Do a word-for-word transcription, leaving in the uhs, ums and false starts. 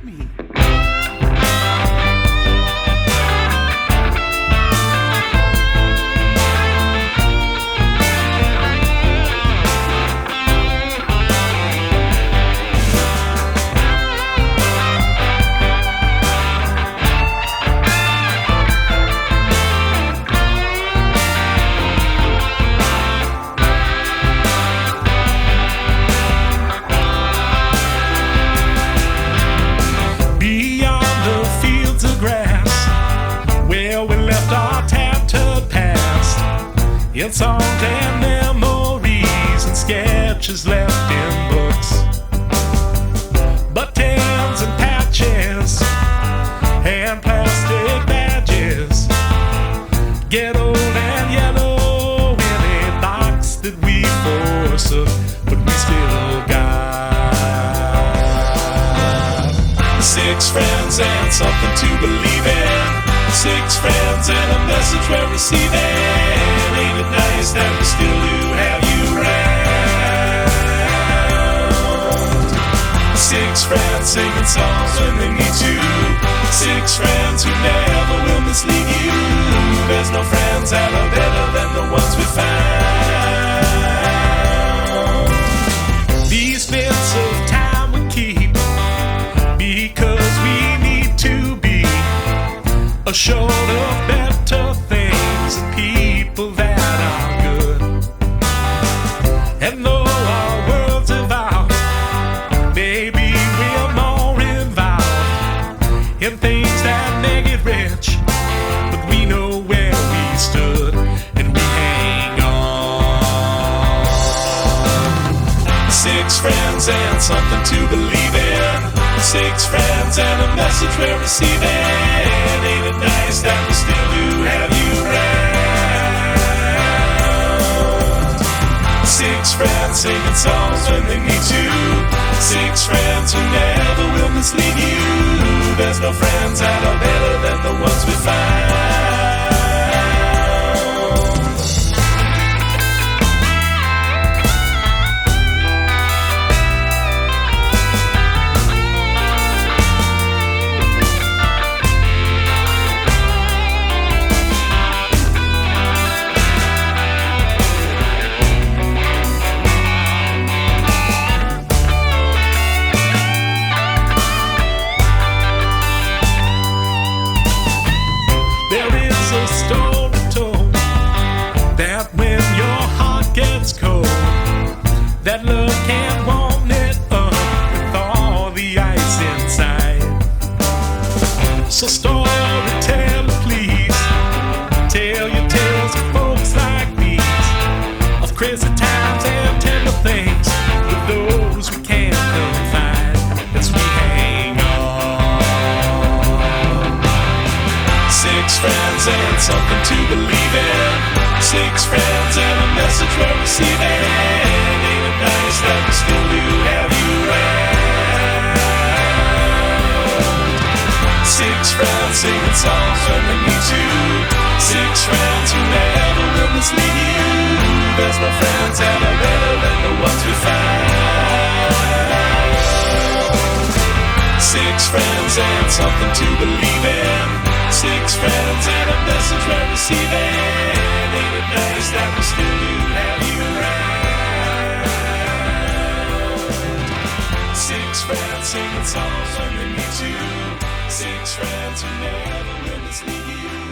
me. In songs and memories and sketches left in books, buttons and patches and plastic badges get old and yellow in a box that we forsook, but we still got six friends and something to believe in. Six friends and a message we're receiving. Ain't it nice that we still do have you around? Six friends singing songs when they need to. Six friends who never will mislead you. There's no friends that are better than the ones we found. These bits of time we keep because we need to be assured of better things and people that are good. And though our worlds evolve, maybe we're more involved in things that make it rich. But we know where we stood and we hang on. Six friends and something to believe in. Six friends and a message we're receiving. Ain't it nice that we still do have you around? Six friends singing songs when they need to. Six friends who never will mislead you. There's no friends that are better than the ones we find. Story told that when your heart gets cold, that love can warm it up with all the ice inside. So storyteller, please tell your tales of folks like these, of crazy times and tender things with those we can't confide as we hang on. Six friends and something to believe in. Six friends and a message we're receiving. Ain't it nice that we still do have you around? Six friends singing songs when they need to. Six friends who never will mislead you. There's no friends that are better than the ones we found. Six friends and something to believe in. Six friends and a message we're receiving. Ain't it nice that we still do have you around? Six friends singing songs when they need to. Six friends who never will mislead you.